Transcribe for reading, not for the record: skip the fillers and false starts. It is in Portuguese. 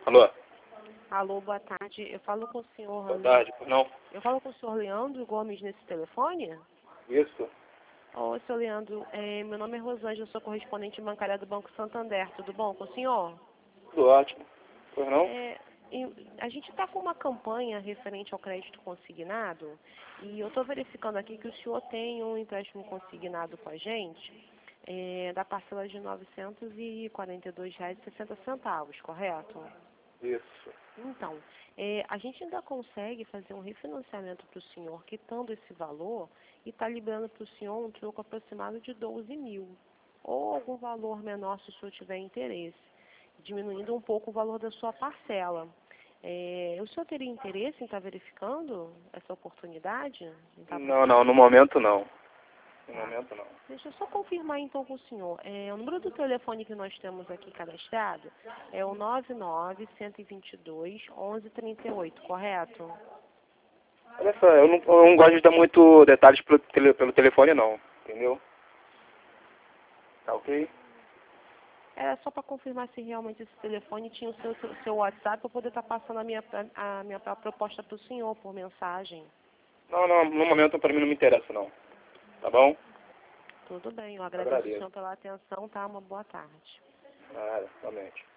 Alô? Alô, boa tarde. Eu falo com o senhor... Boa tarde, não? Eu falo com o senhor Leandro Gomes nesse telefone? Isso. Ô, senhor Leandro, meu nome é Rosângela, eu sou correspondente bancária do Banco Santander. Tudo bom com o senhor? Tudo ótimo. Pois não? A gente está com uma campanha referente ao crédito consignado e eu estou verificando aqui que o senhor tem um empréstimo consignado com a gente da parcela de R$ 942,60, correto? Isso. Então, a gente ainda consegue fazer um refinanciamento para o senhor, quitando esse valor, e está liberando para o senhor um troco aproximado de 12 mil, ou algum valor menor se o senhor tiver interesse, diminuindo um pouco o valor da sua parcela. O senhor teria interesse em estar verificando essa oportunidade? Não, no momento não. No momento não. Deixa eu só confirmar então com o senhor. O número do telefone que nós temos aqui cadastrado é o 99-122-1138, correto? Olha só, eu não gosto de dar muito detalhes pelo telefone não, entendeu? Tá ok? Era só para confirmar se realmente esse telefone tinha o seu WhatsApp para poder estar passando a minha proposta para o senhor por mensagem. Não, no momento para mim não me interessa não. Tá bom? Tudo bem, eu agradeço o senhor pela atenção, tá? Uma boa tarde. Nada, somente.